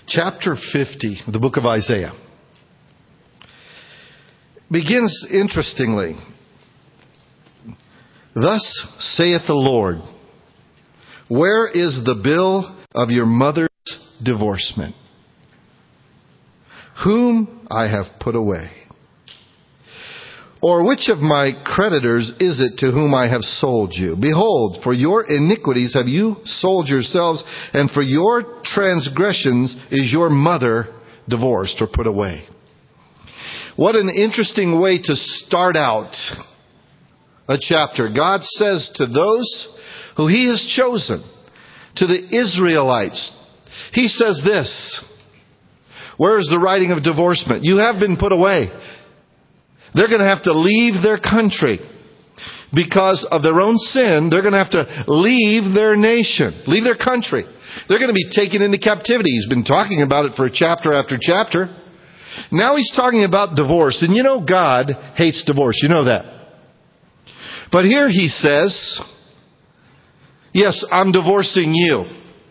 Chapter 50 of the book of Isaiah begins interestingly. Thus saith the Lord, where is the bill of your mother's divorcement, whom I have put away? Or which of my creditors is it to whom I have sold you? Behold, for your iniquities have you sold yourselves, and for your transgressions is your mother divorced or put away. What an interesting way to start out a chapter. God says to those who He has chosen, to the Israelites, He says this, where is the writing of divorcement? You have been put away. They're going to have to leave their country. Because of their own sin, they're going to have to leave their nation, leave their country. They're going to be taken into captivity. He's been talking about it for chapter after chapter. Now He's talking about divorce. And you know God hates divorce. You know that. But here He says, yes, I'm divorcing you.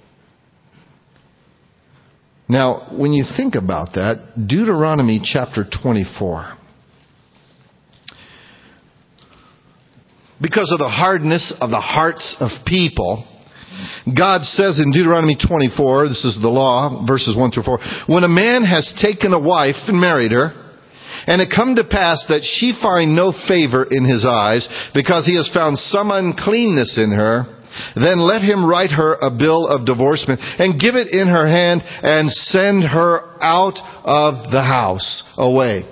Now, when you think about that, Deuteronomy chapter 24. Because of the hardness of the hearts of people, God says in Deuteronomy 24, this is the law, verses 1 through 4, when a man has taken a wife and married her, and it come to pass that she find no favor in his eyes, because he has found some uncleanness in her, then let him write her a bill of divorcement, and give it in her hand, and send her out of the house away.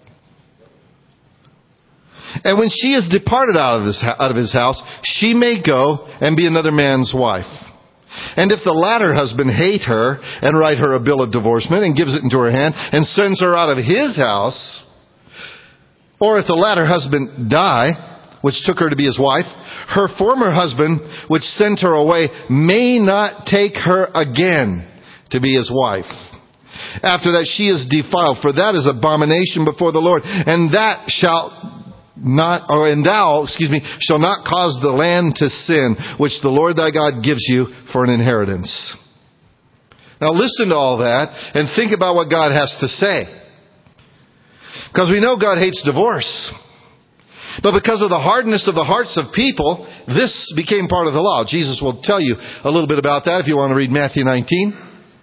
And when she is departed out of his house, she may go and be another man's wife. And if the latter husband hate her, and write her a bill of divorcement, and gives it into her hand, and sends her out of his house, or if the latter husband die, which took her to be his wife, her former husband, which sent her away, may not take her again to be his wife. After that she is defiled, for that is abomination before the Lord, and thou shalt not cause the land to sin, which the Lord thy God gives you for an inheritance. Now listen to all that and think about what God has to say. Because we know God hates divorce. But because of the hardness of the hearts of people, this became part of the law. Jesus will tell you a little bit about that if you want to read Matthew 19.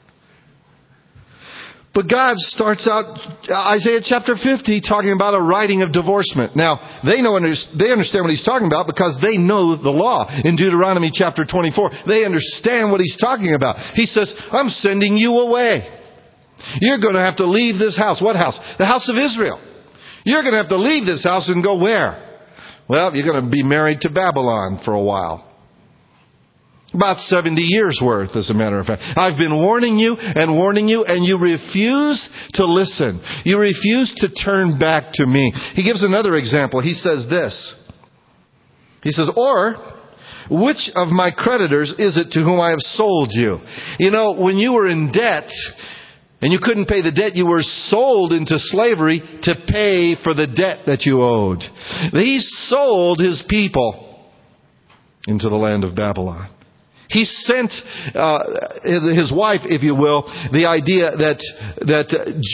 But God starts out Isaiah chapter 50 talking about a writing of divorcement. Now, they understand what He's talking about because they know the law. In Deuteronomy chapter 24, they understand what He's talking about. He says, I'm sending you away. You're going to have to leave this house. What house? The house of Israel. You're going to have to leave this house and go where? Well, you're going to be married to Babylon for a while. About 70 years worth, as a matter of fact. I've been warning you, and you refuse to listen. You refuse to turn back to me. He gives another example. He says this. He says, or which of my creditors is it to whom I have sold you? You know, when you were in debt and you couldn't pay the debt, you were sold into slavery to pay for the debt that you owed. He sold His people into the land of Babylon. He sent his wife, if you will, the idea that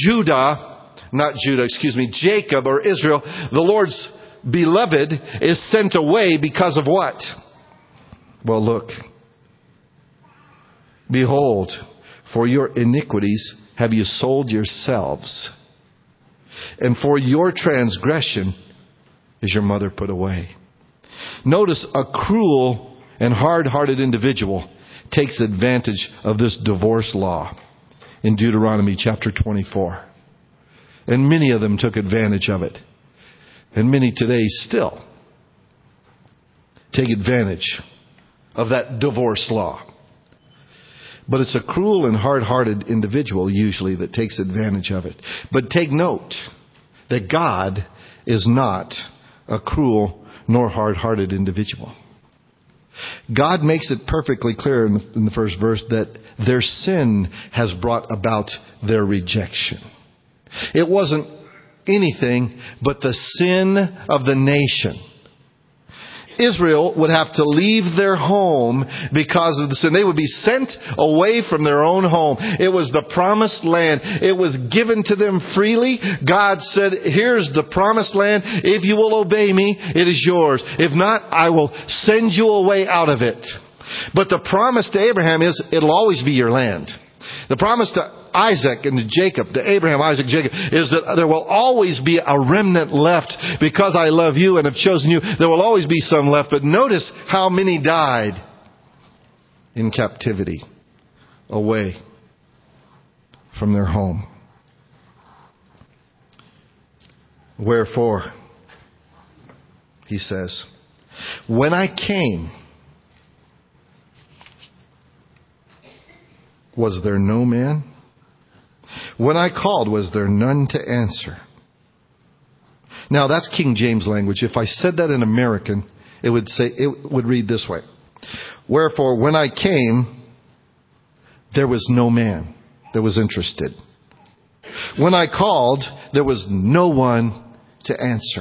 Jacob or Israel, the Lord's beloved, is sent away because of what? Well, look. Behold, for your iniquities have you sold yourselves, and for your transgression is your mother put away. Notice a cruel and hard-hearted individual takes advantage of this divorce law in Deuteronomy chapter 24. And many of them took advantage of it. And many today still take advantage of that divorce law. But it's a cruel and hard-hearted individual usually that takes advantage of it. But take note that God is not a cruel nor hard-hearted individual. God makes it perfectly clear in the first verse that their sin has brought about their rejection. It wasn't anything but the sin of the nation. Israel would have to leave their home because of the sin. They would be sent away from their own home. It was the promised land. It was given to them freely. God said, here's the promised land. If you will obey me, it is yours. If not, I will send you away out of it. But the promise to Abraham is, it'll always be your land. The promise to Isaac and to Jacob, to Abraham, Isaac, Jacob, is that there will always be a remnant left because I love you and have chosen you. There will always be some left. But notice how many died in captivity, away from their home. Wherefore, he says, when I came, was there no man? When I called, was there none to answer? Now that's King James language. If I said that in American, it would read this way. Wherefore, when I came, there was no man that was interested. When I called, there was no one to answer.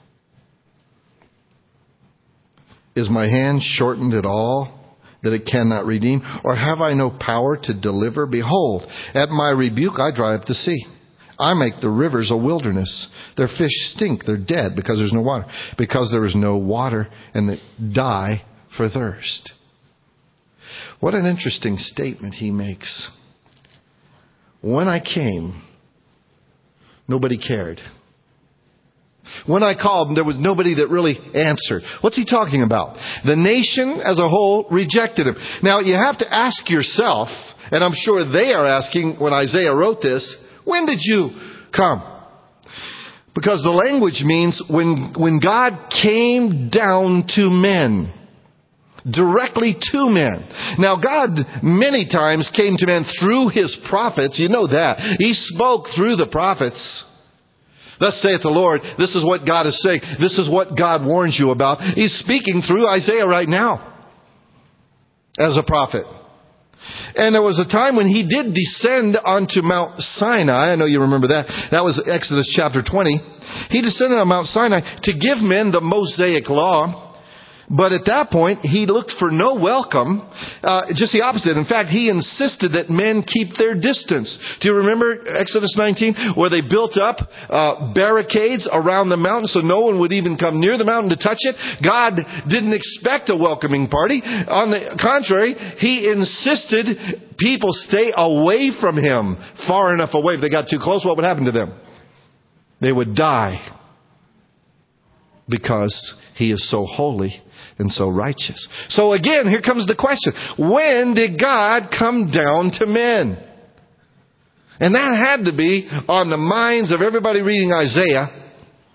Is my hand shortened at all, that it cannot redeem? Or have I no power to deliver? Behold, at my rebuke I dry up the sea. I make the rivers a wilderness. Their fish stink, they're dead, because there's no water. Because there is no water, and they die for thirst. What an interesting statement he makes. When I came, nobody cared. When I called, there was nobody that really answered. What's he talking about? The nation as a whole rejected him. Now, you have to ask yourself, and I'm sure they are asking when Isaiah wrote this, when did you come? Because the language means when God came down to men. Directly to men. Now, God many times came to men through His prophets. You know that. He spoke through the prophets. Thus saith the Lord, this is what God is saying. This is what God warns you about. He's speaking through Isaiah right now as a prophet. And there was a time when He did descend onto Mount Sinai. I know you remember that. That was Exodus chapter 20. He descended on Mount Sinai to give men the Mosaic law. But at that point, He looked for no welcome. Just the opposite. In fact, He insisted that men keep their distance. Do you remember Exodus 19, where they built up barricades around the mountain so no one would even come near the mountain to touch it? God didn't expect a welcoming party. On the contrary, He insisted people stay away from Him, far enough away. If they got too close, what would happen to them? They would die. Because He is so holy and so righteous. So again, here comes the question. When did God come down to men? And that had to be on the minds of everybody reading Isaiah.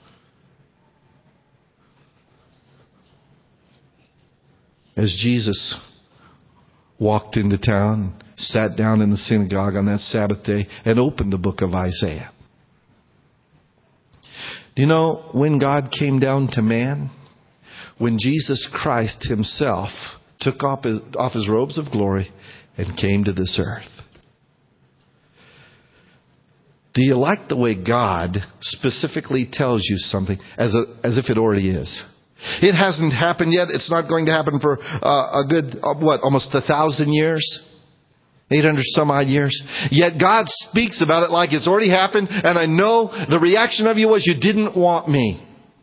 As Jesus walked into town, sat down in the synagogue on that Sabbath day, and opened the book of Isaiah. Do you know when God came down to man? When Jesus Christ Himself took off His robes of glory and came to this earth. Do you like the way God specifically tells you something as if it already is? It hasn't happened yet. It's not going to happen for a good, almost 1,000 years? 800 some odd years. Yet God speaks about it like it's already happened, and I know the reaction of you was, you didn't want me.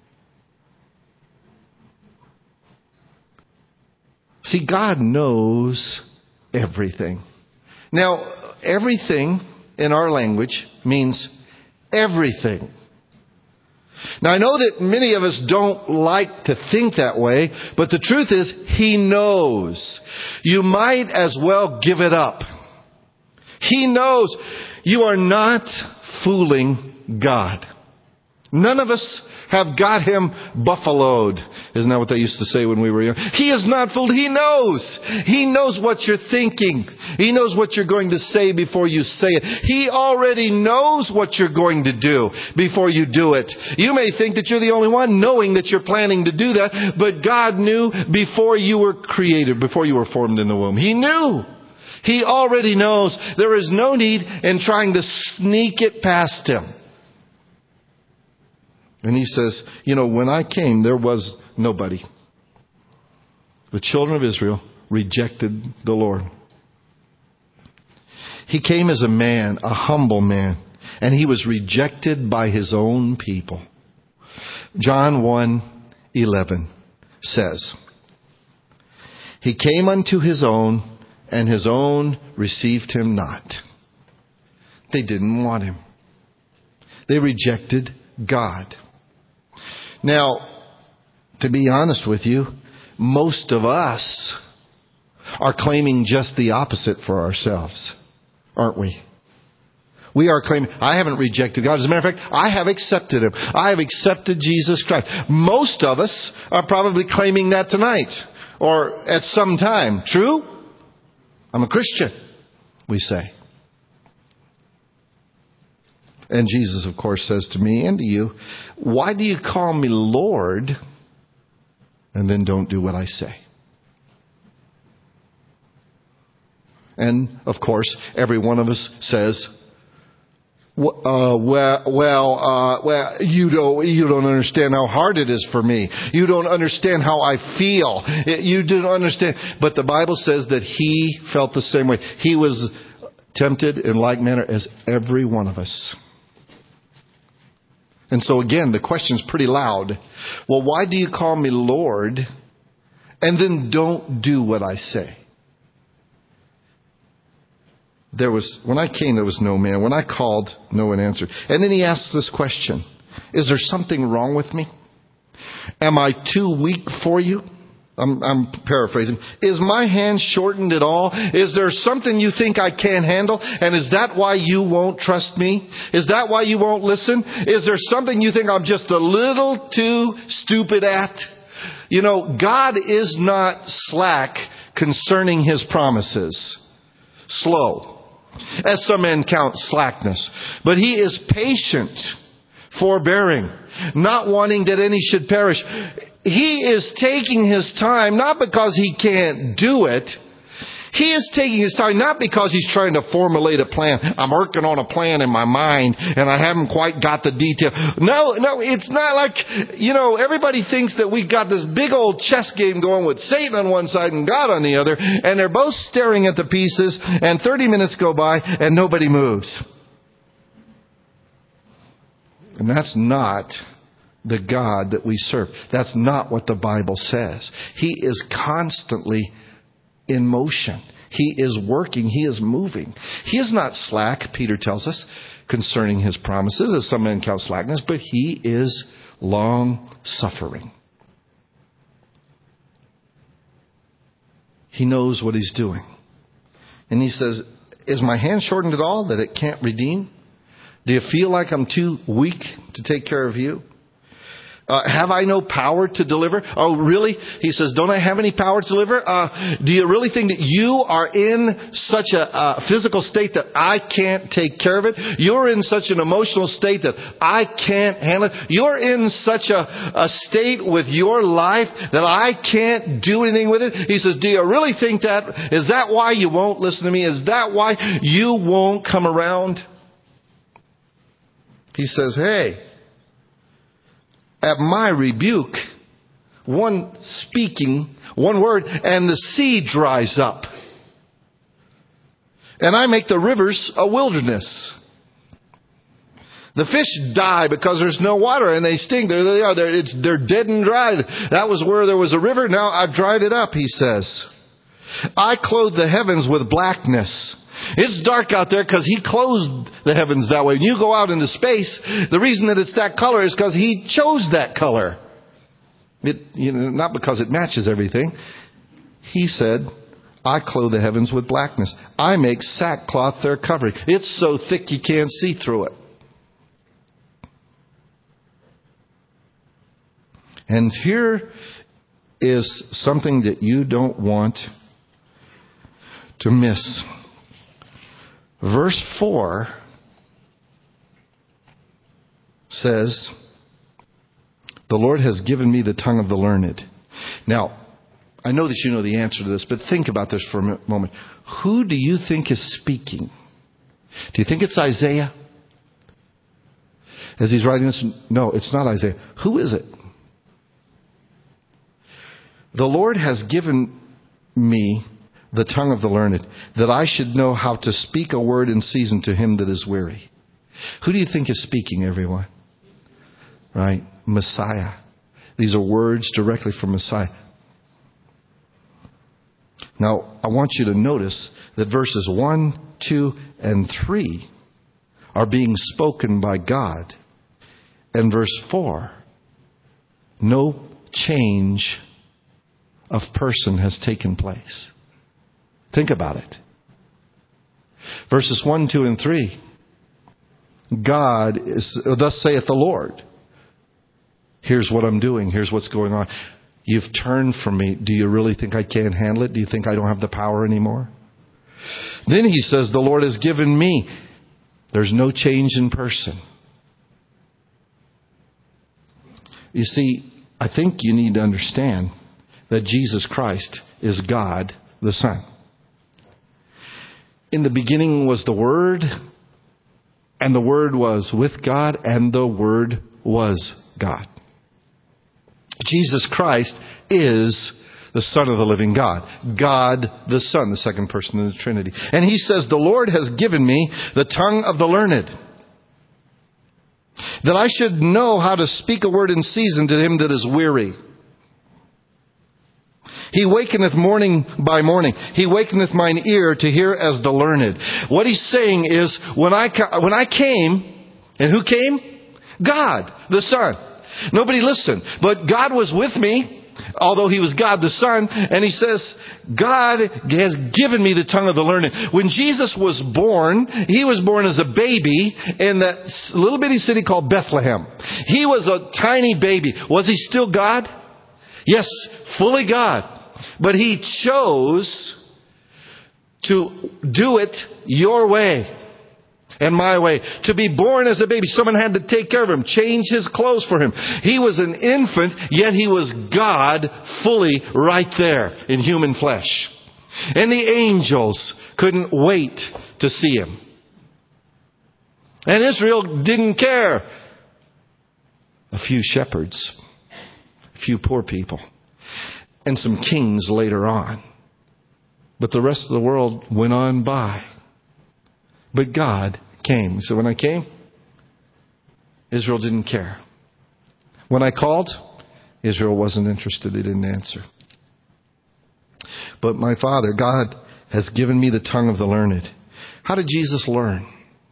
See, God knows everything. Now, everything in our language means everything. Now, I know that many of us don't like to think that way, but the truth is, He knows. You might as well give it up. He knows. You are not fooling God. None of us have got Him buffaloed. Isn't that what they used to say when we were young? He is not fooled. He knows. He knows what you're thinking. He knows what you're going to say before you say it. He already knows what you're going to do before you do it. You may think that you're the only one knowing that you're planning to do that, but God knew before you were created, before you were formed in the womb. He knew. He already knows. There is no need in trying to sneak it past Him. And He says, when I came, there was nobody. the children of Israel rejected the Lord. He came as a man, a humble man, and he was rejected by his own people. John 1:11 says, He came unto his own, and his own received him not. They didn't want him. They rejected God. Now, to be honest with you, most of us are claiming just the opposite for ourselves, aren't we? We are claiming, I haven't rejected God. As a matter of fact, I have accepted Him. I have accepted Jesus Christ. Most of us are probably claiming that tonight or at some time. True? I'm a Christian, we say. And Jesus, of course, says to me and to you, why do you call me Lord and then don't do what I say? And, of course, every one of us says, well, you don't understand how hard it is for me. You don't understand how I feel. You don't understand. But the Bible says that He felt the same way. He was tempted in like manner as every one of us. And so again, the question's pretty loud. Well, why do you call me Lord and then don't do what I say? When I came, there was no man. When I called, no one answered. And then He asks this question. Is there something wrong with me? Am I too weak for you? I'm paraphrasing. Is my hand shortened at all? Is there something you think I can't handle? And is that why you won't trust me? Is that why you won't listen? Is there something you think I'm just a little too stupid at? You know, God is not slack concerning His promises. Slow, as some men count slackness. But He is patient, forbearing, not wanting that any should perish. He is taking His time, not because He can't do it. He is taking His time, not because He's trying to formulate a plan. I'm working on a plan in my mind, and I haven't quite got the detail. No, it's not like, everybody thinks that we've got this big old chess game going with Satan on one side and God on the other, and they're both staring at the pieces, and 30 minutes go by, and nobody moves. And that's not the God that we serve. That's not what the Bible says. He is constantly in motion. He is working. He is moving. He is not slack, Peter tells us, concerning His promises, as some men count slackness, but He is long-suffering. He knows what He's doing. And He says, is my hand shortened at all that it can't redeem? Do you feel like I'm too weak to take care of you? Have I no power to deliver? Oh, really? He says, don't I have any power to deliver? Do you really think that you are in such a physical state that I can't take care of it? You're in such an emotional state that I can't handle it? You're in such a state with your life that I can't do anything with it? He says, do you really think that? Is that why you won't listen to me? Is that why you won't come around? He says, hey, at my rebuke, one speaking, one word, and the sea dries up. And I make the rivers a wilderness. The fish die because there's no water and they stink. There they are. They're dead and dry. That was where there was a river. Now I've dried it up, He says. I clothe the heavens with blackness. It's dark out there because He clothed the heavens that way. When you go out into space, the reason that it's that color is because He chose that color. Not because it matches everything. He said, I clothe the heavens with blackness. I make sackcloth their covering. It's so thick you can't see through it. And here is something that you don't want to miss. Verse 4 says, the Lord has given me the tongue of the learned. Now, I know that you know the answer to this, but think about this for a moment. Who do you think is speaking? Do you think it's Isaiah? As he's writing this? No, it's not Isaiah. Who is it? The Lord has given me the tongue of the learned, that I should know how to speak a word in season to him that is weary. Who do you think is speaking, everyone? Right? Messiah. These are words directly from Messiah. Now, I want you to notice that verses 1, 2, and 3 are being spoken by God. And verse 4, no change of person has taken place. Think about it. Verses 1, 2, and 3. God is, thus saith the Lord. Here's what I'm doing. Here's what's going on. You've turned from me. Do you really think I can't handle it? Do you think I don't have the power anymore? Then he says, the Lord has given me. There's no change in person. You see, I think you need to understand that Jesus Christ is God the Son. In the beginning was the Word, and the Word was with God, and the Word was God. Jesus Christ is the Son of the living God. God the Son, the second person in the Trinity. And he says, the Lord has given me the tongue of the learned, that I should know how to speak a word in season to him that is weary. He wakeneth morning by morning. He wakeneth mine ear to hear as the learned. What he's saying is, when I came, and who came? God, the Son. Nobody listened. But God was with me, although he was God the Son. And he says, God has given me the tongue of the learned. When Jesus was born, he was born as a baby in that little bitty city called Bethlehem. He was a tiny baby. Was he still God? Yes, fully God. But he chose to do it your way and my way. To be born as a baby. Someone had to take care of him, change his clothes for him. He was an infant, yet he was God fully right there in human flesh. And the angels couldn't wait to see him. And Israel didn't care. A few shepherds, a few poor people, and some kings later on. But the rest of the world went on by. But God came. So when I came, Israel didn't care. When I called, Israel wasn't interested. They didn't answer. But my Father, God, has given me the tongue of the learned. How did Jesus learn?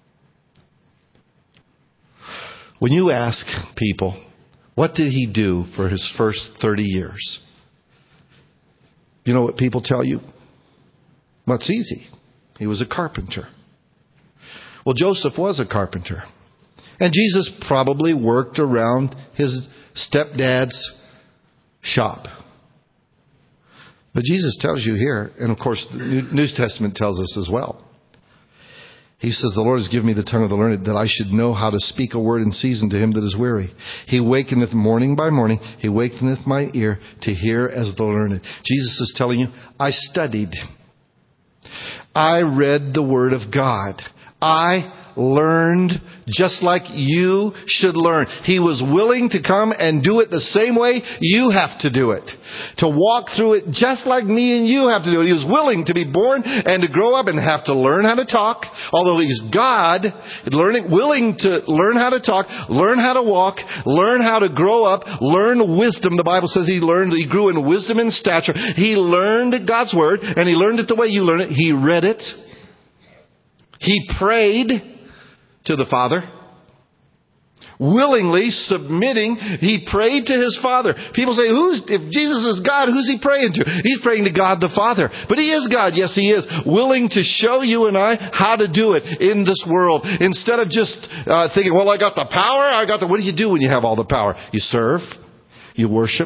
When you ask people, what did he do for his first 30 years? You know what people tell you? Well, it's easy. He was a carpenter. Well, Joseph was a carpenter. And Jesus probably worked around his stepdad's shop. But Jesus tells you here, and of course the New Testament tells us as well. He says, the Lord has given me the tongue of the learned, that I should know how to speak a word in season to him that is weary. He wakeneth morning by morning. He wakeneth my ear to hear as the learned. Jesus is telling you, I studied. I read the Word of God. I learned just like you should learn. He was willing to come and do it the same way you have to do it. To walk through it just like me and you have to do it. He was willing to be born and to grow up and have to learn how to talk. Although he's God, willing to learn how to talk, learn how to walk, learn how to grow up, learn wisdom. The Bible says he grew in wisdom and stature. He learned God's Word, and he learned it the way you learn it. He read it. He prayed to the Father. Willingly submitting, he prayed to his Father. People say, if Jesus is God, who's he praying to? He's praying to God the Father. But he is God. Yes, he is. Willing to show you and I how to do it in this world. Instead of just thinking, well, I got the power. What do you do when you have all the power? You serve. You worship.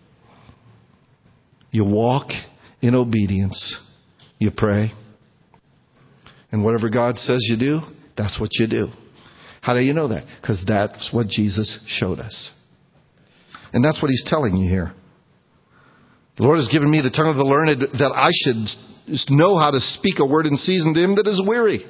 You walk in obedience. You pray. And whatever God says you do, that's what you do. How do you know that? Because that's what Jesus showed us. And that's what he's telling you here. The Lord has given me the tongue of the learned, that I should know how to speak a word in season to him that is weary.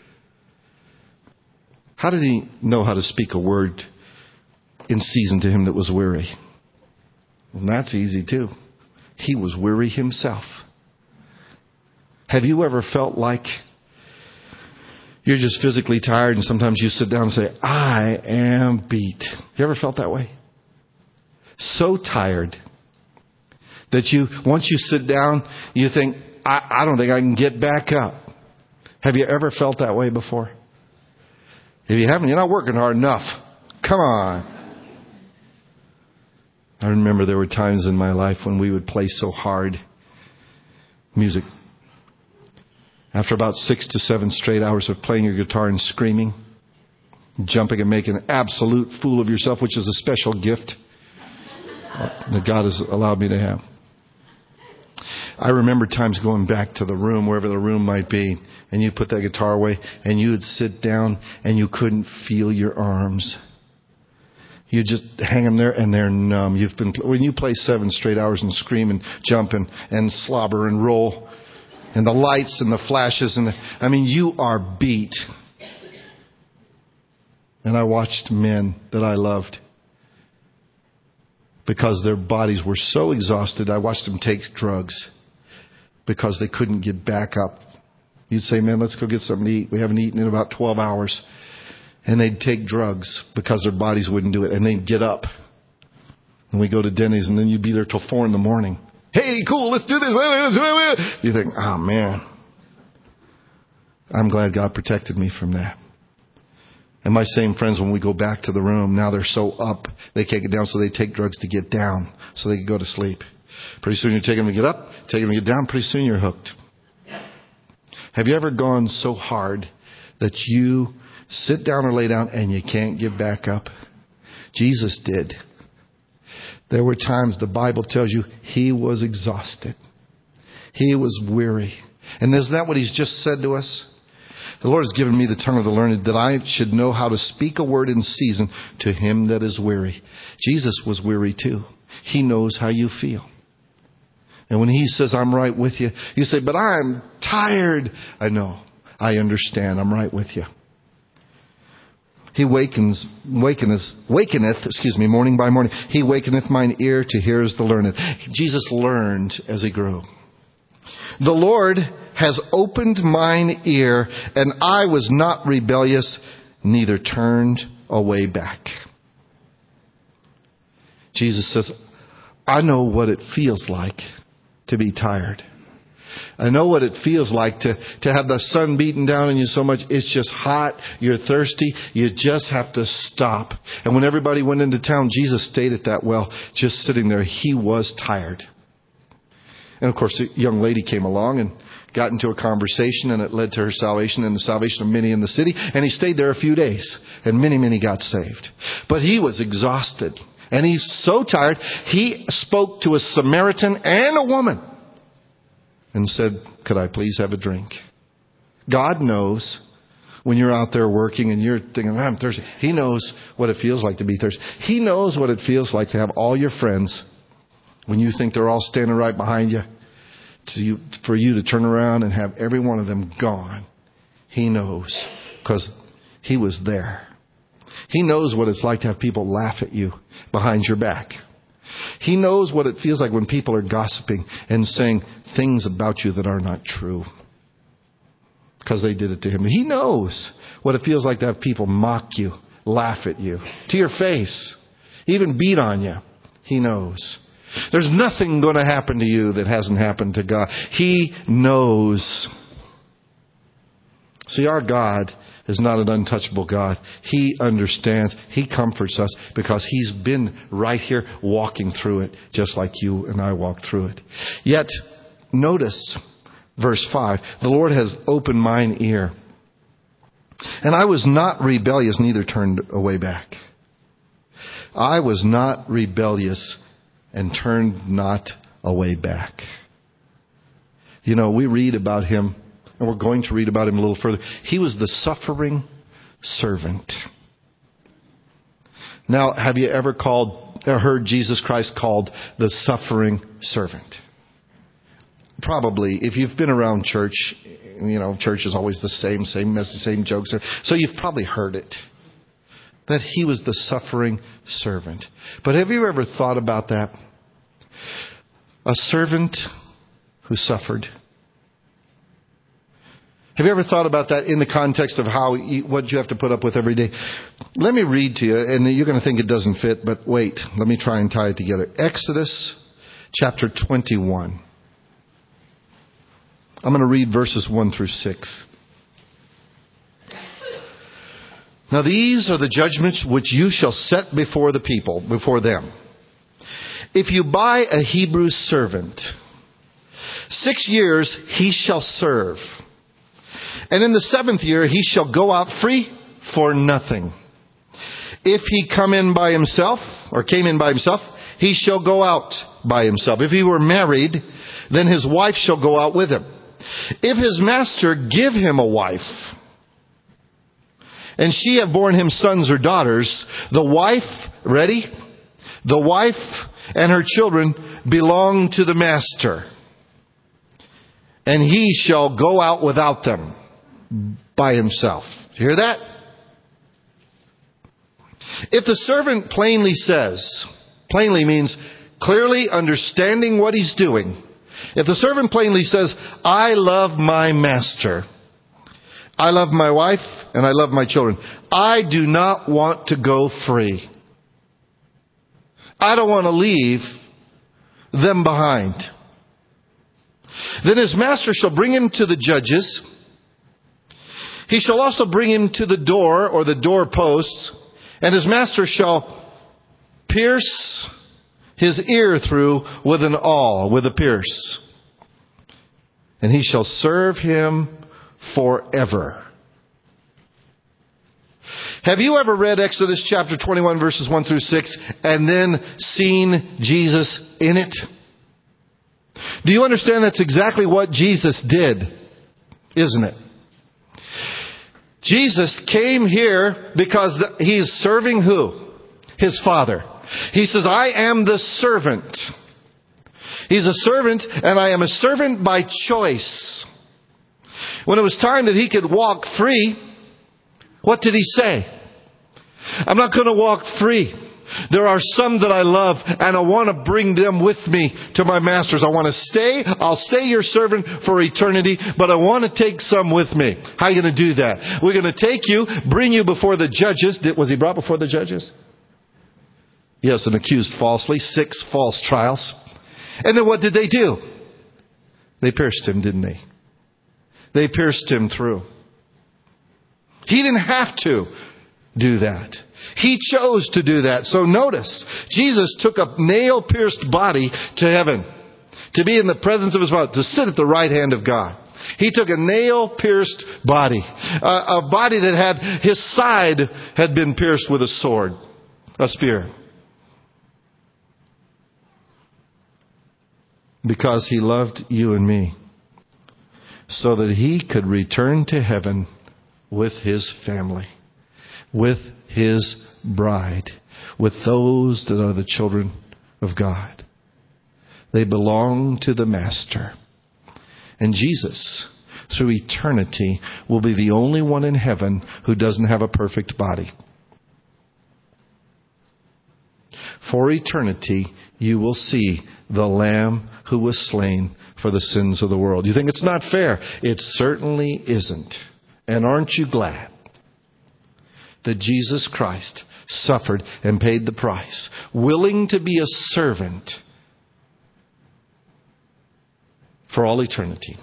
How did he know how to speak a word in season to him that was weary? Well, that's easy too. He was weary himself. Have you ever felt like you're just physically tired and sometimes you sit down and say, I am beat? You ever felt that way? So tired that once you sit down, you think, I don't think I can get back up. Have you ever felt that way before? If you haven't, you're not working hard enough. Come on. I remember there were times in my life when we would play so hard music. After about 6 to 7 straight hours of playing your guitar and screaming, jumping and making an absolute fool of yourself, which is a special gift that God has allowed me to have. I remember times going back to the room, wherever the room might be, and you'd put that guitar away and you would sit down and you couldn't feel your arms. You just hang them there and they're numb. When you play 7 straight hours and scream and jump and slobber and roll and the lights and the flashes you are beat. And I watched men that I loved, because their bodies were so exhausted, I watched them take drugs because they couldn't get back up. You'd say, man, let's go get something to eat. We haven't eaten in about 12 hours. And they'd take drugs because their bodies wouldn't do it. And they'd get up. And we'd go to Denny's, and then you'd be there till 4 a.m. Hey, cool, let's do this. You think, oh, man. I'm glad God protected me from that. And my same friends, when we go back to the room, now they're so up, they can't get down, so they take drugs to get down so they can go to sleep. Pretty soon you take them to get up, take them to get down, pretty soon you're hooked. Have you ever gone so hard that you sit down or lay down and you can't get back up? Jesus did. There were times, the Bible tells you, He was exhausted. He was weary. And isn't that what He's just said to us? The Lord has given me the tongue of the learned, that I should know how to speak a word in season to him that is weary. Jesus was weary too. He knows how you feel. And when He says, I'm right with you, you say, but I'm tired. I know. I understand. I'm right with you. He wakeneth, morning by morning. He wakeneth mine ear to hear as the learned. Jesus learned as He grew. The Lord has opened mine ear, and I was not rebellious, neither turned away back. Jesus says, I know what it feels like to be tired. I know what it feels like to have the sun beating down on you so much. It's just hot. You're thirsty. You just have to stop. And when everybody went into town, Jesus stayed at that well, just sitting there. He was tired. And of course, a young lady came along and got into a conversation, and it led to her salvation and the salvation of many in the city. And he stayed there a few days, and many, many got saved. But he was exhausted, and he's so tired, he spoke to a Samaritan and a woman and said, could I please have a drink? God knows when you're out there working and you're thinking, I'm thirsty. He knows what it feels like to be thirsty. He knows what it feels like to have all your friends, when you think they're all standing right behind you, for you to turn around and have every one of them gone. He knows, because He was there. He knows what it's like to have people laugh at you behind your back. He knows what it feels like when people are gossiping and saying things about you that are not true, because they did it to Him. He knows what it feels like to have people mock you, laugh at you, to your face, even beat on you. He knows. There's nothing going to happen to you that hasn't happened to God. He knows. See, our God is not an untouchable God. He understands. He comforts us because He's been right here walking through it, just like you and I walked through it. Yet, notice verse 5. The Lord has opened mine ear, and I was not rebellious, neither turned away back. I was not rebellious and turned not away back. You know, we read about Him, and we're going to read about Him a little further. He was the suffering servant. Now, have you ever heard Jesus Christ called the suffering servant? Probably. If you've been around church, you know, church is always the same message, same jokes. So you've probably heard it, that He was the suffering servant. But have you ever thought about that? a servant who suffered. Have you ever thought about that in the context of what you have to put up with every day? Let me read to you, and you're going to think it doesn't fit, but wait, let me try and tie it together. Exodus chapter 21. I'm going to read verses 1 through 6. Now these are the judgments which you shall set before the people, before them. If you buy a Hebrew servant, 6 years he shall serve. And in the 7th year he shall go out free for nothing. If he come in by himself, or came in by himself, he shall go out by himself. If he were married, then his wife shall go out with him. If his master give him a wife, and she have borne him sons or daughters, the wife, ready? The wife and her children belong to the master, and he shall go out without them by himself. You hear that? If the servant plainly says, plainly means clearly understanding what he's doing. If the servant plainly says, I love my master, I love my wife, and I love my children, I do not want to go free. I don't want to leave them behind. Then his master shall bring him to the judges. He shall also bring him to the door or the doorposts, and his master shall pierce his ear through with an awl, with a pierce. And he shall serve him forever. Have you ever read Exodus chapter 21 verses 1 through 6 and then seen Jesus in it? Do you understand that's exactly what Jesus did, isn't it? Jesus came here because he's serving who? His Father. He says, I am the servant. He's a servant, and I am a servant by choice. When it was time that he could walk free, what did he say? I'm not going to walk free. There are some that I love, and I want to bring them with me to my masters. I want to stay. I'll stay your servant for eternity, but I want to take some with me. How are you going to do that? We're going to take you, bring you before the judges. Was he brought before the judges? Yes, and accused falsely. 6 false trials. And then what did they do? They pierced him, didn't they? They pierced him through. He didn't have to do that. He chose to do that. So notice, Jesus took a nail-pierced body to heaven, to be in the presence of his Father, to sit at the right hand of God. He took a nail-pierced body, a body that had his side had been pierced with a sword, a spear. Because he loved you and me, so that he could return to heaven with his family, with his bride, with those that are the children of God. They belong to the Master. And Jesus, through eternity, will be the only one in heaven who doesn't have a perfect body. For eternity, you will see the Lamb who was slain for the sins of the world. You think it's not fair? It certainly isn't. And aren't you glad that Jesus Christ suffered and paid the price, willing to be a servant for all eternity?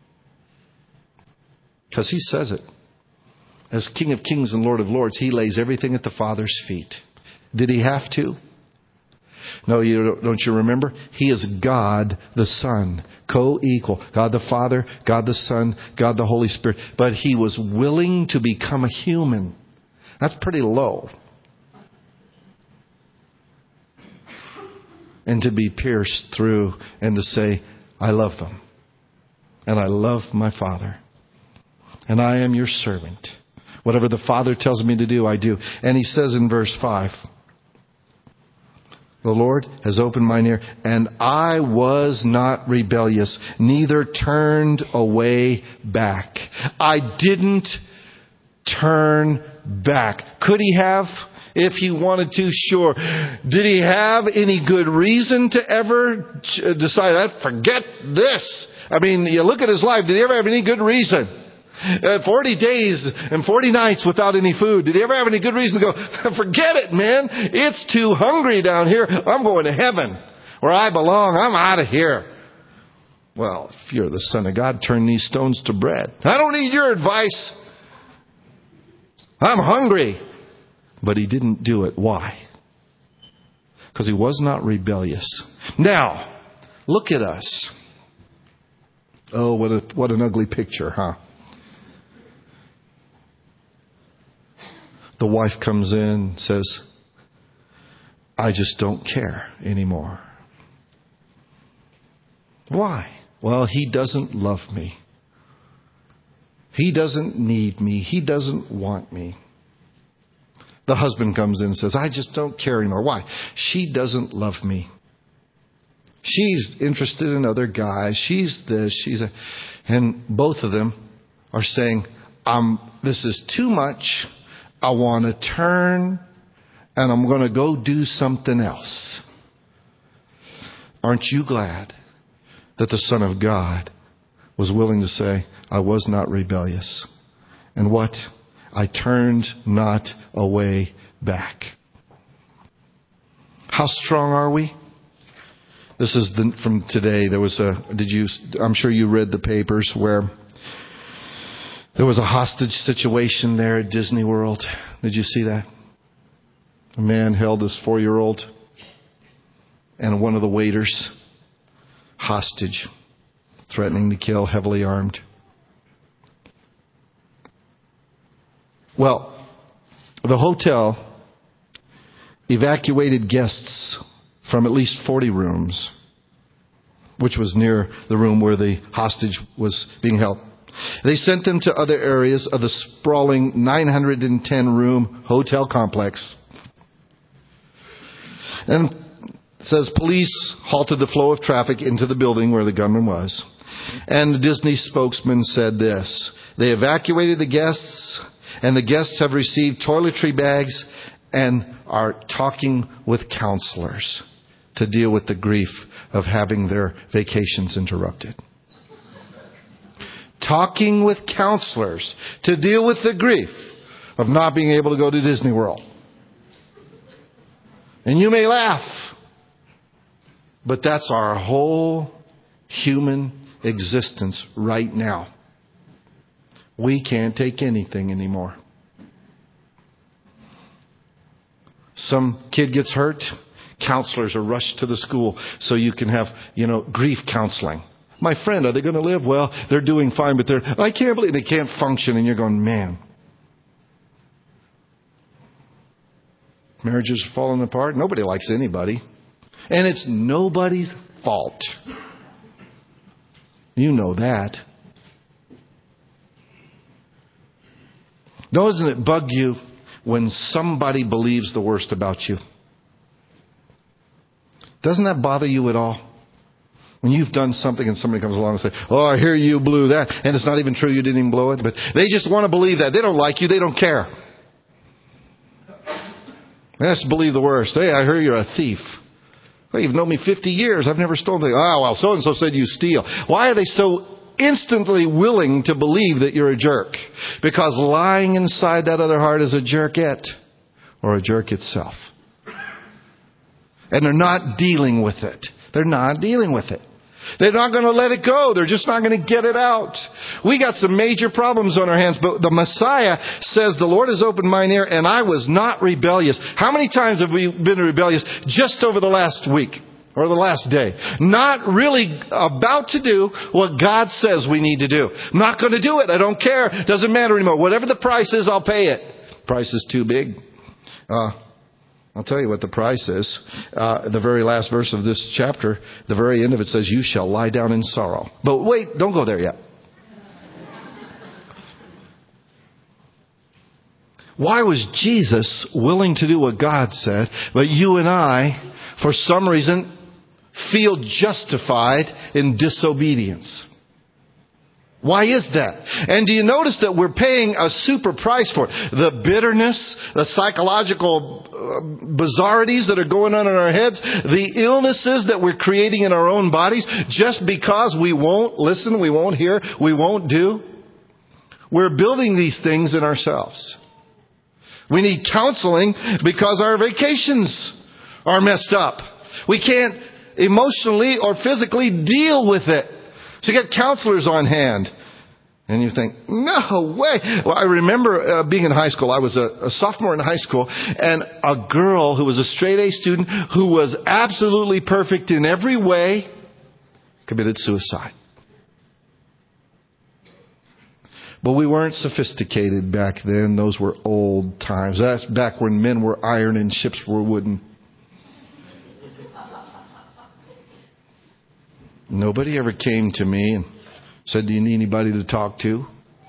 Because he says it. As King of Kings and Lord of Lords, he lays everything at the Father's feet. Did he have to? No, don't you remember? He is God the Son, co-equal. God the Father, God the Son, God the Holy Spirit. But he was willing to become a human. That's pretty low. And to be pierced through and to say, I love them. And I love my Father. And I am your servant. Whatever the Father tells me to do, I do. And he says in verse 5, the Lord has opened mine ear, and I was not rebellious, neither turned away back. I didn't turn back. Could he have? If he wanted to, sure. Did he have any good reason to ever decide, forget this? I mean, you look at his life. Did he ever have any good reason? 40 days and 40 nights without any food. Did he ever have any good reason to go, forget it, man. It's too hungry down here. I'm going to heaven where I belong. I'm out of here. Well, if you're the Son of God, turn these stones to bread. I don't need your advice. I'm hungry. But he didn't do it. Why? Because he was not rebellious. Now, look at us. Oh, what an ugly picture, huh? The wife comes in and says, I just don't care anymore. Why? Well, he doesn't love me. He doesn't need me. He doesn't want me. The husband comes in and says, I just don't care anymore. Why? She doesn't love me. She's interested in other guys. She's this, and both of them are saying, this is too much. I want to turn and I'm going to go do something else. Aren't you glad that the Son of God was willing to say, I was not rebellious? And what? I turned not away back. How strong are we? This is from today. There was I'm sure you read the papers where there was a hostage situation there at Disney World. Did you see that? A man held his 4-year-old and one of the waiters hostage, threatening to kill, heavily armed. Well, the hotel evacuated guests from at least 40 rooms, which was near the room where the hostage was being held. They sent them to other areas of the sprawling 910-room hotel complex. And it says police halted the flow of traffic into the building where the gunman was. And the Disney spokesman said this: they evacuated the guests, and the guests have received toiletry bags and are talking with counselors to deal with the grief of having their vacations interrupted. Talking with counselors to deal with the grief of not being able to go to Disney World. And you may laugh, but that's our whole human existence right now. We can't take anything anymore. Some kid gets hurt, counselors are rushed to the school so you can have, grief counseling. My friend, are they going to live? Well, they're doing fine, but I can't believe they can't function. And you're going, man. Marriages are falling apart. Nobody likes anybody. And it's nobody's fault. You know that. Doesn't it bug you when somebody believes the worst about you? Doesn't that bother you at all? When you've done something and somebody comes along and says, oh, I hear you blew that. And it's not even true, you didn't even blow it. But they just want to believe that. They don't like you. They don't care. They just believe the worst. Hey, I hear you're a thief. Well, you've known me 50 years. I've never stolen anything. Oh, well, so-and-so said you steal. Why are they so instantly willing to believe that you're a jerk? Because lying inside that other heart is a jerkette or a jerk itself. And they're not dealing with it. They're not dealing with it. They're not going to let it go. They're just not going to get it out. We got some major problems on our hands, but the Messiah says, the Lord has opened mine ear and I was not rebellious. How many times have we been rebellious just over the last week or the last day? Not really about to do what God says we need to do. I'm not going to do it. I don't care. Doesn't matter anymore. Whatever the price is, I'll pay it. Price is too big. I'll tell you what the price is. The very last verse of this chapter, the very end of it says, you shall lie down in sorrow. But wait, don't go there yet. Why was Jesus willing to do what God said, but you and I, for some reason, feel justified in disobedience? Why is that? And do you notice that we're paying a super price for it? The bitterness, the psychological bizarrities that are going on in our heads, the illnesses that we're creating in our own bodies just because we won't listen, we won't hear, we won't do. We're building these things in ourselves. We need counseling because our vacations are messed up. We can't emotionally or physically deal with it. So you get counselors on hand. And you think, no way. Well, I remember being in high school. I was a sophomore in high school. And a girl who was a straight A student who was absolutely perfect in every way committed suicide. But we weren't sophisticated back then. Those were old times. That's back when men were iron and ships were wooden. Nobody ever came to me and said, do you need anybody to talk to?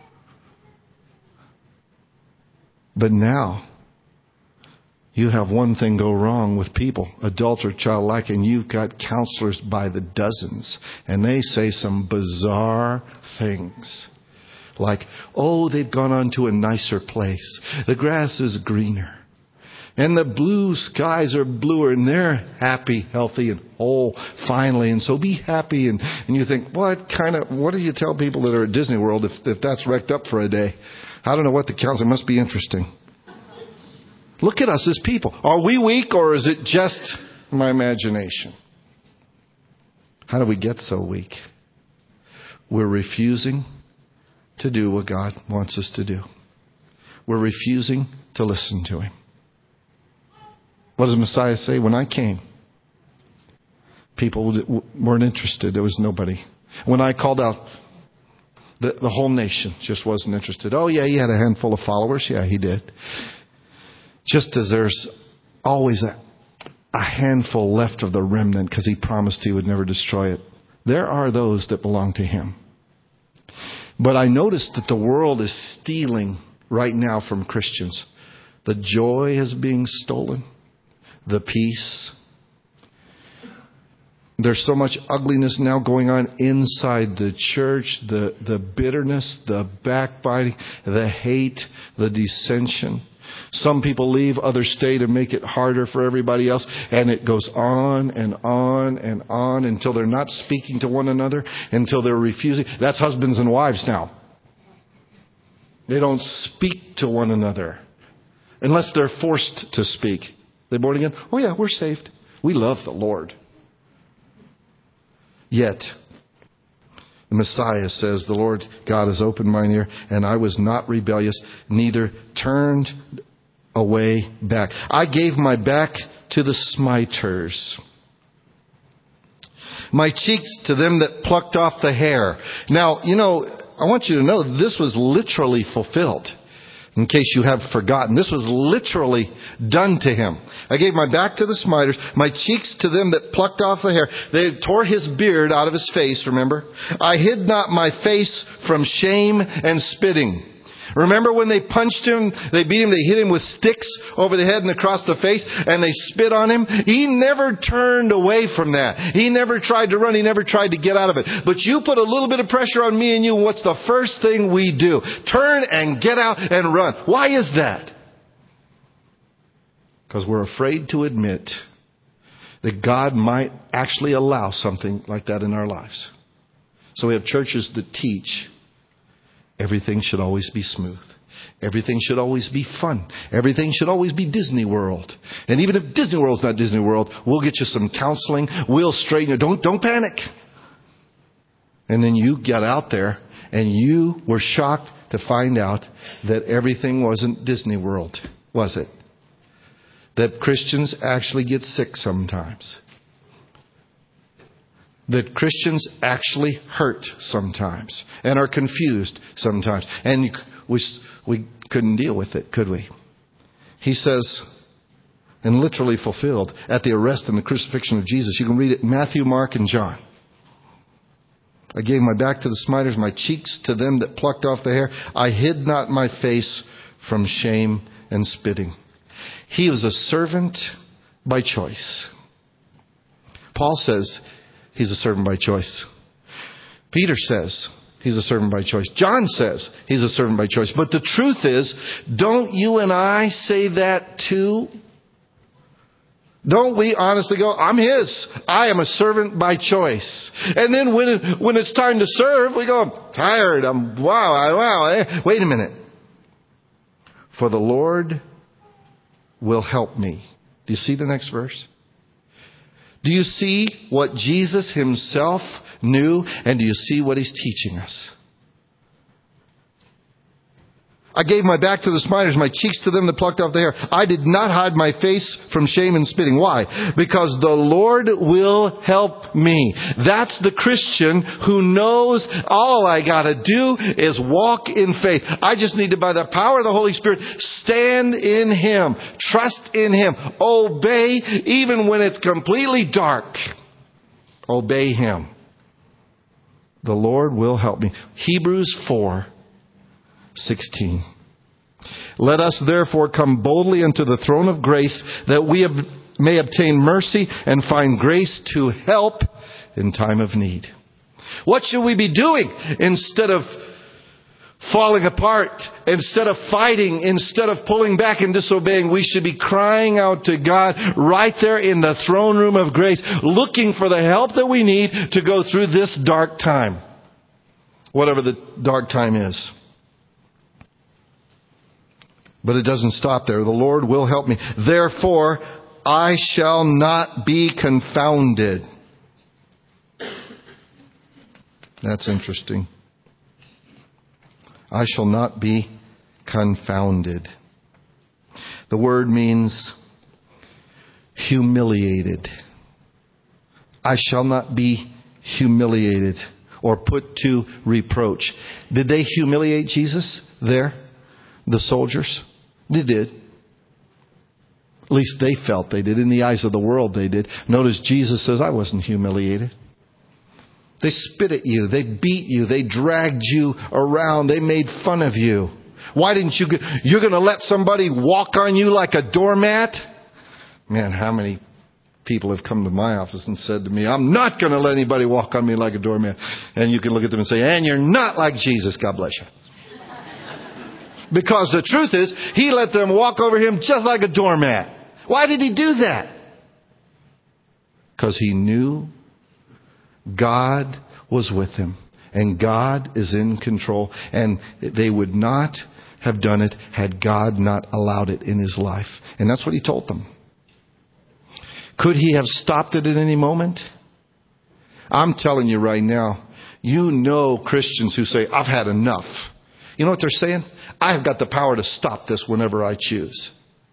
But now, you have one thing go wrong with people, adult or childlike, and you've got counselors by the dozens. And they say some bizarre things. Like, oh, they've gone on to a nicer place. The grass is greener. And the blue skies are bluer, and they're happy, healthy, and whole finally. And so be happy. And you think, what do you tell people that are at Disney World if that's wrecked up for a day? I don't know what the counselor must be interesting. Look at us as people. Are we weak, or is it just my imagination? How do we get so weak? We're refusing to do what God wants us to do. We're refusing to listen to Him. What does Messiah say? When I came, people weren't interested. There was nobody. When I called out, the whole nation just wasn't interested. Oh, yeah, he had a handful of followers. Yeah, he did. Just as there's always a handful left of the remnant because he promised he would never destroy it. There are those that belong to him. But I noticed that the world is stealing right now from Christians. The joy is being stolen. The peace. There's so much ugliness now going on inside the church. The bitterness, the backbiting, the hate, the dissension. Some people leave, others stay to make it harder for everybody else. And it goes on and on and on until they're not speaking to one another, until they're refusing. That's husbands and wives now. They don't speak to one another unless they're forced to speak. They born again? Oh yeah, we're saved. We love the Lord. Yet, the Messiah says, the Lord God has opened mine ear, and I was not rebellious, neither turned away back. I gave my back to the smiters, my cheeks to them that plucked off the hair. Now, I want you to know this was literally fulfilled. In case you have forgotten, this was literally done to him. I gave my back to the smiters, my cheeks to them that plucked off the hair. They tore his beard out of his face, remember? I hid not my face from shame and spitting. Remember when they punched him, they beat him, they hit him with sticks over the head and across the face, and they spit on him? He never turned away from that. He never tried to run. He never tried to get out of it. But you put a little bit of pressure on me and you, and what's the first thing we do? Turn and get out and run. Why is that? Because we're afraid to admit that God might actually allow something like that in our lives. So we have churches that teach everything should always be smooth. Everything should always be fun. Everything should always be Disney World. And even if Disney World's not Disney World, we'll get you some counseling. We'll straighten you. Don't panic. And then you got out there and you were shocked to find out that everything wasn't Disney World, was it? That Christians actually get sick sometimes. That Christians actually hurt sometimes and are confused sometimes. And we couldn't deal with it, could we? He says, and literally fulfilled at the arrest and the crucifixion of Jesus. You can read it in Matthew, Mark, and John. I gave my back to the smiters, my cheeks to them that plucked off the hair. I hid not my face from shame and spitting. He was a servant by choice. Paul says, he's a servant by choice. Peter says he's a servant by choice. John says he's a servant by choice. But the truth is, don't you and I say that too? Don't we honestly go, I'm his. I am a servant by choice. And then when it's time to serve, we go, I'm tired. Wait a minute. For the Lord will help me. Do you see the next verse? Do you see what Jesus himself knew? And do you see what he's teaching us? I gave my back to the smiters, my cheeks to them that plucked off the hair. I did not hide my face from shame and spitting. Why? Because the Lord will help me. That's the Christian who knows all I gotta do is walk in faith. I just need to, by the power of the Holy Spirit, stand in Him. Trust in Him. Obey even when it's completely dark. Obey Him. The Lord will help me. Hebrews 4:16. Let us therefore come boldly unto the throne of grace, that we may obtain mercy and find grace to help in time of need. What should we be doing instead of falling apart, instead of fighting, instead of pulling back and disobeying? We should be crying out to God right there in the throne room of grace, looking for the help that we need to go through this dark time. Whatever the dark time is. But it doesn't stop there. The Lord will help me. Therefore, I shall not be confounded. That's interesting. I shall not be confounded. The word means humiliated. I shall not be humiliated or put to reproach. Did they humiliate Jesus there? The soldiers? They did. At least they felt they did. In the eyes of the world they did. Notice Jesus says, I wasn't humiliated. They spit at you. They beat you. They dragged you around. They made fun of you. Why didn't you... You're going to let somebody walk on you like a doormat? Man, how many people have come to my office and said to me, I'm not going to let anybody walk on me like a doormat. And you can look at them and say, and you're not like Jesus. God bless you. Because the truth is, He let them walk over Him just like a doormat. Why did He do that? Because He knew God was with Him. And God is in control. And they would not have done it had God not allowed it in His life. And that's what He told them. Could He have stopped it at any moment? I'm telling you right now, you know Christians who say, I've had enough. You know what they're saying? I have got the power to stop this whenever I choose.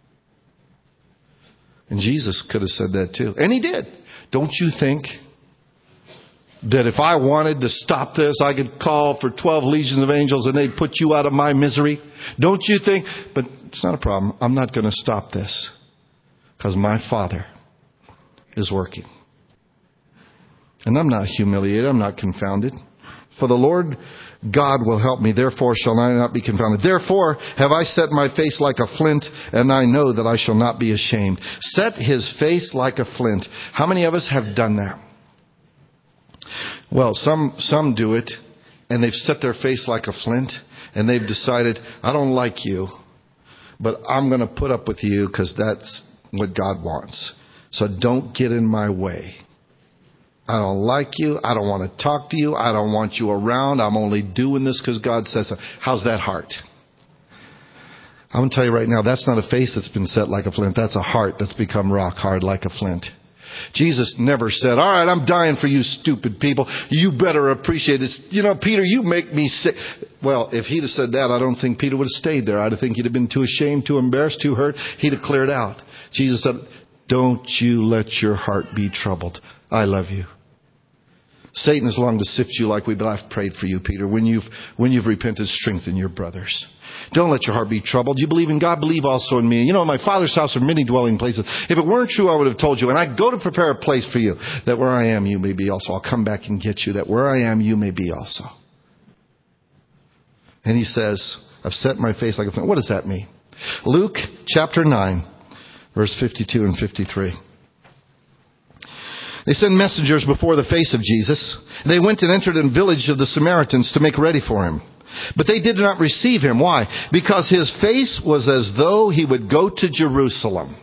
And Jesus could have said that too. And He did. Don't you think that if I wanted to stop this, I could call for 12 legions of angels and they'd put you out of my misery? Don't you think? But it's not a problem. I'm not going to stop this because my Father is working. And I'm not humiliated. I'm not confounded. For the Lord God will help me, therefore shall I not be confounded. Therefore have I set my face like a flint, and I know that I shall not be ashamed. Set His face like a flint. How many of us have done that? Well, some do it, and they've set their face like a flint, and they've decided, I don't like you, but I'm going to put up with you because that's what God wants. So don't get in my way. I don't like you. I don't want to talk to you. I don't want you around. I'm only doing this because God says so. How's that heart? I'm going to tell you right now, that's not a face that's been set like a flint. That's a heart that's become rock hard like a flint. Jesus never said, all right, I'm dying for you stupid people. You better appreciate this. You know, Peter, you make me sick. Well, if he'd have said that, I don't think Peter would have stayed there. I'd think he'd have been too ashamed, too embarrassed, too hurt. He'd have cleared out. Jesus said, don't you let your heart be troubled. I love you. Satan has longed to sift you like we, but I've prayed for you, Peter. When you've repented, strengthen your brothers. Don't let your heart be troubled. You believe in God, believe also in me. You know, in my Father's house are many dwelling places. If it weren't true, I would have told you. And I go to prepare a place for you, that where I am, you may be also. I'll come back and get you, that where I am, you may be also. And He says, I've set my face like a flint. What does that mean? Luke chapter 9, verse 52 and 53. They sent messengers before the face of Jesus. They went and entered a village of the Samaritans to make ready for him. But they did not receive him. Why? Because his face was as though he would go to Jerusalem.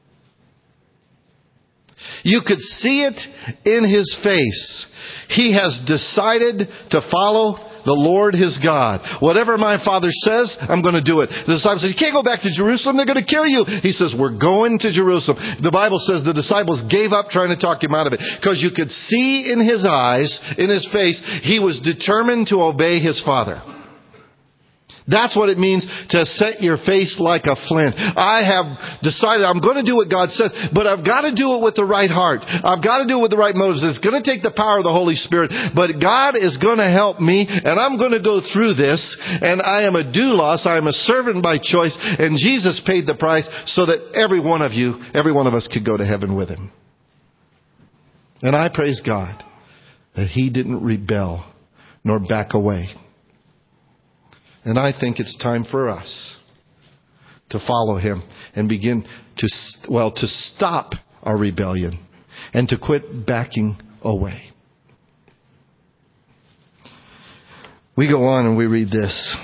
You could see it in his face. He has decided to follow the Lord his God. Whatever my Father says, I'm going to do it. The disciples said, you can't go back to Jerusalem. They're going to kill you. He says, we're going to Jerusalem. The Bible says the disciples gave up trying to talk him out of it. Because you could see in his eyes, in his face, he was determined to obey his Father. That's what it means to set your face like a flint. I have decided I'm going to do what God says, but I've got to do it with the right heart. I've got to do it with the right motives. It's going to take the power of the Holy Spirit, but God is going to help me, and I'm going to go through this, and I am a doulos. I am a servant by choice, and Jesus paid the price so that every one of us could go to heaven with him. And I praise God that he didn't rebel nor back away. And I think it's time for us to follow him and begin to stop our rebellion and to quit backing away. We go on and we read this.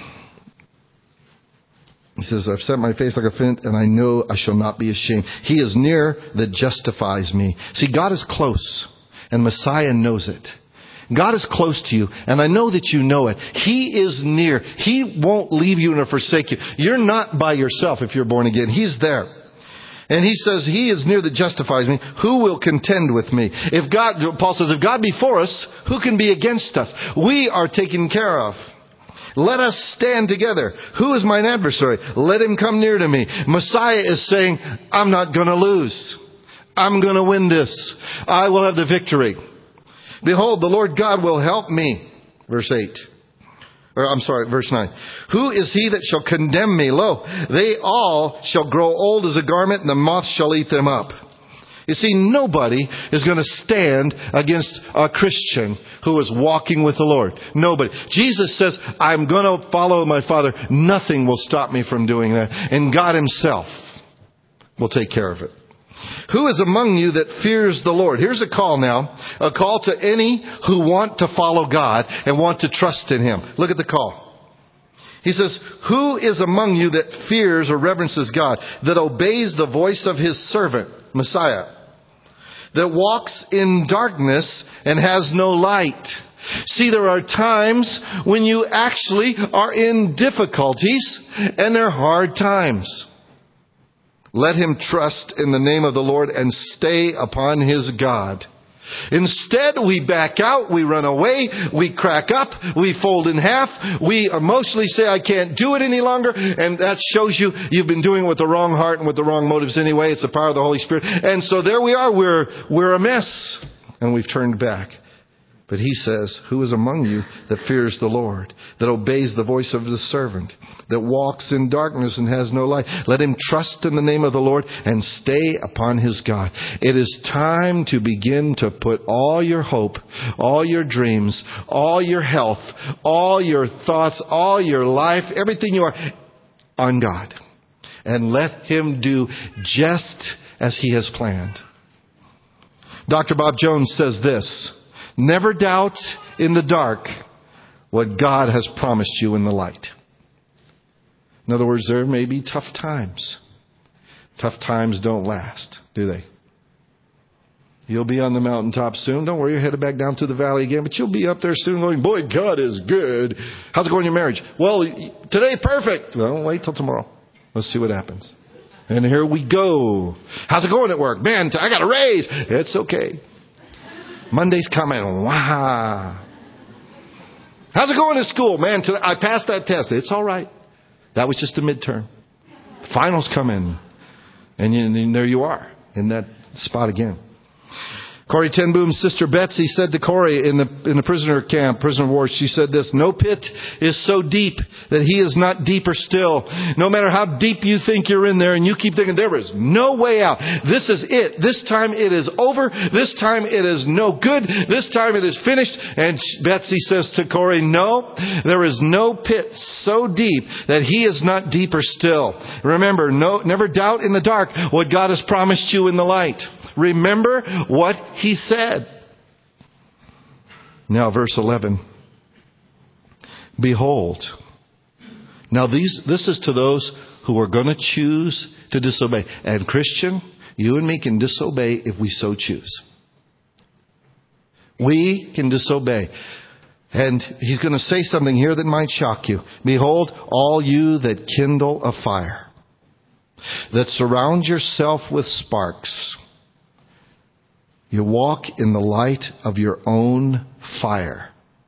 He says, I've set my face like a flint, and I know I shall not be ashamed. He is near that justifies me. See, God is close, and Messiah knows it. God is close to you, and I know that you know it. He is near. He won't leave you nor forsake you. You're not by yourself if you're born again. He's there. And he says, he is near that justifies me. Who will contend with me? Paul says, if God be for us, who can be against us? We are taken care of. Let us stand together. Who is mine adversary? Let him come near to me. Messiah is saying, I'm not going to lose. I'm going to win this. I will have the victory. Behold, the Lord God will help me. Verse 9. Who is he that shall condemn me? Lo, they all shall grow old as a garment, and the moth shall eat them up. You see, nobody is going to stand against a Christian who is walking with the Lord. Nobody. Jesus says, I'm going to follow my Father. Nothing will stop me from doing that. And God himself will take care of it. Who is among you that fears the Lord? Here's a call now. A call to any who want to follow God and want to trust in him. Look at the call. He says, who is among you that fears or reverences God, that obeys the voice of his servant, Messiah, that walks in darkness and has no light? See, there are times when you actually are in difficulties, and they're hard times. Let him trust in the name of the Lord and stay upon his God. Instead, we back out, we run away, we crack up, we fold in half, we emotionally say, I can't do it any longer, and that shows you've been doing it with the wrong heart and with the wrong motives anyway. It's the power of the Holy Spirit. And so there we are, we're a mess, and we've turned back. But he says, who is among you that fears the Lord, that obeys the voice of the servant, that walks in darkness and has no light? Let him trust in the name of the Lord and stay upon his God. It is time to begin to put all your hope, all your dreams, all your health, all your thoughts, all your life, everything you are, on God. And let him do just as he has planned. Dr. Bob Jones says this: never doubt in the dark what God has promised you in the light. In other words, there may be tough times. Tough times don't last, do they? You'll be on the mountaintop soon. Don't worry, you're headed back down to the valley again, but you'll be up there soon going, boy, God is good. How's it going in your marriage? Well, today, perfect. Well, wait till tomorrow. Let's see what happens. And here we go. How's it going at work? Man, I got a raise. It's okay. Monday's coming. Wow. How's it going at school? Man, I passed that test. It's all right. That was just a midterm. Finals come in. And there you are in that spot again. Corrie ten Boom's sister Betsy said to Corrie in the prisoner camp, prisoner of war, she said this: no pit is so deep that he is not deeper still. No matter how deep you think you're in there and you keep thinking there is no way out. This is it. This time it is over. This time it is no good. This time it is finished. And Betsy says to Corrie, no, there is no pit so deep that he is not deeper still. Remember, never doubt in the dark what God has promised you in the light. Remember what He said. Now verse 11. Behold. Now this is to those who are going to choose to disobey. And Christian, you and me can disobey if we so choose. We can disobey. And He's going to say something here that might shock you. Behold, all you that kindle a fire, that surround yourself with sparks. You walk in the light of your own fire,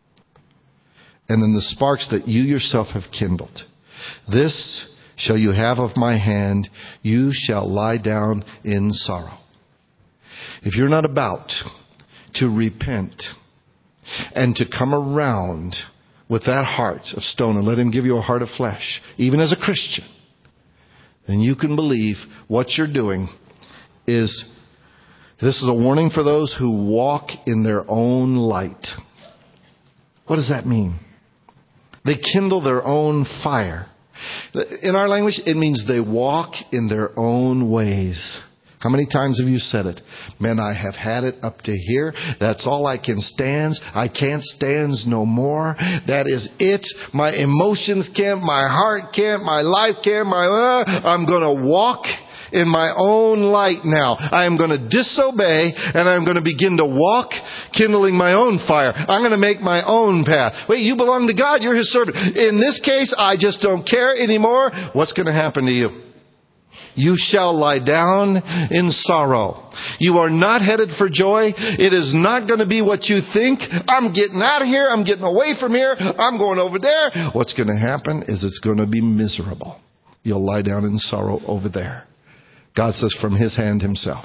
and in the sparks that you yourself have kindled. This shall you have of my hand. You shall lie down in sorrow. If you're not about to repent and to come around with that heart of stone and let Him give you a heart of flesh, even as a Christian, then you can believe what you're doing is, this is a warning for those who walk in their own light. What does that mean? They kindle their own fire. In our language, it means they walk in their own ways. How many times have you said it? Man, I have had it up to here. That's all I can stand. I can't stand no more. That is it. My emotions can't. My heart can't. My life can't. I'm going to walk in my own light now. I am going to disobey, and I'm going to begin to walk kindling my own fire. I'm going to make my own path. Wait, you belong to God. You're His servant. In this case, I just don't care anymore. What's going to happen to you? You shall lie down in sorrow. You are not headed for joy. It is not going to be what you think. I'm getting out of here. I'm getting away from here. I'm going over there. What's going to happen is it's going to be miserable. You'll lie down in sorrow over there. God says from His hand Himself.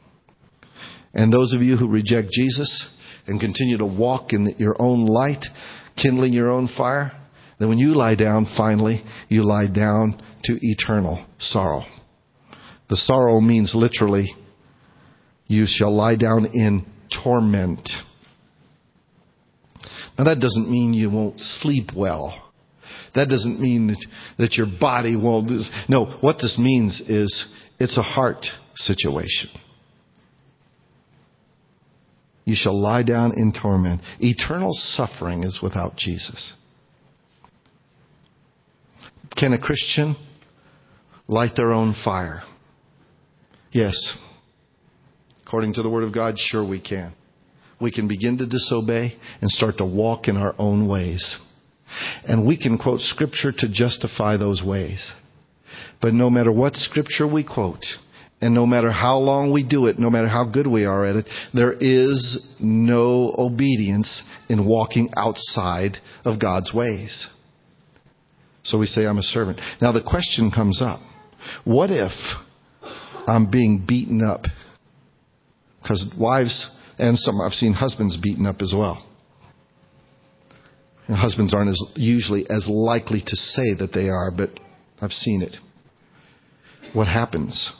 And those of you who reject Jesus and continue to walk in your own light, kindling your own fire, then when you lie down, finally, you lie down to eternal sorrow. The sorrow means literally, you shall lie down in torment. Now that doesn't mean you won't sleep well. That doesn't mean that your body won't. No, what this means is it's a heart situation. You shall lie down in torment. Eternal suffering is without Jesus. Can a Christian light their own fire? Yes. According to the Word of God, sure we can. We can begin to disobey and start to walk in our own ways. And we can quote Scripture to justify those ways. But no matter what Scripture we quote, and no matter how long we do it, no matter how good we are at it, there is no obedience in walking outside of God's ways. So we say, I'm a servant. Now the question comes up. What if I'm being beaten up? Because wives, and some, I've seen husbands beaten up as well. And husbands aren't usually as likely to say that they are, but I've seen it. What happens?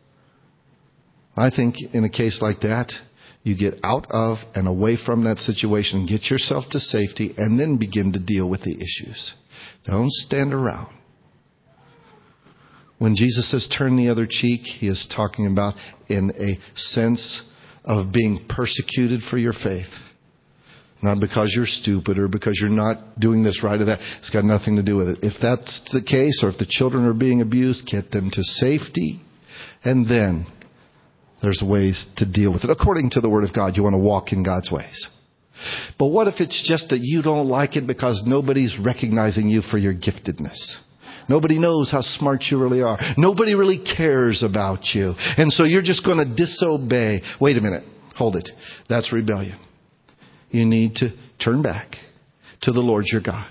I think in a case like that, you get out of and away from that situation, get yourself to safety, and then begin to deal with the issues. Don't stand around. When Jesus says turn the other cheek, He is talking about in a sense of being persecuted for your faith. Not because you're stupid or because you're not doing this right or that. It's got nothing to do with it. If that's the case, or if the children are being abused, get them to safety. And then there's ways to deal with it. According to the Word of God, you want to walk in God's ways. But what if it's just that you don't like it because nobody's recognizing you for your giftedness? Nobody knows how smart you really are. Nobody really cares about you. And so you're just going to disobey. Wait a minute. Hold it. That's rebellion. You need to turn back to the Lord your God.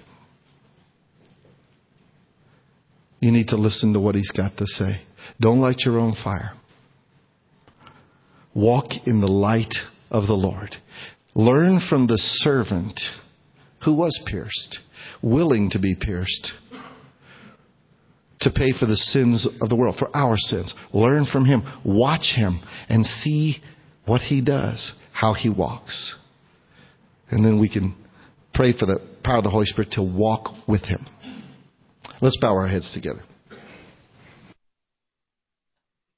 You need to listen to what He's got to say. Don't light your own fire. Walk in the light of the Lord. Learn from the servant who was pierced, willing to be pierced, to pay for the sins of the world, for our sins. Learn from Him. Watch Him and see what He does, how He walks. And then we can pray for the power of the Holy Spirit to walk with Him. Let's bow our heads together.